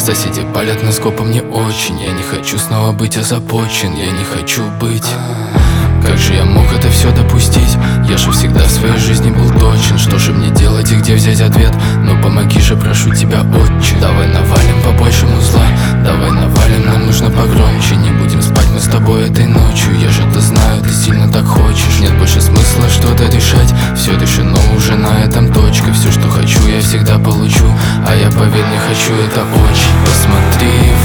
Соседи палят на скопа мне очень. Я не хочу снова быть озабочен, я не хочу быть. Как же я мог это все допустить? Я же всегда в своей жизни был точен. Что же мне делать и где взять ответ? Ну помоги же, прошу тебя, отче. Давай навалим побольше музла, давай навалим, нам нужно погромче. Не будем спать мы с тобой этой ночью. Я же это знаю, ты сильно так хочешь. Нет больше смысла что-то решать, все решено уже, на этом точка. Все, что хочу, я всегда получу, а я, поверь, не хочу это очень. Посмотри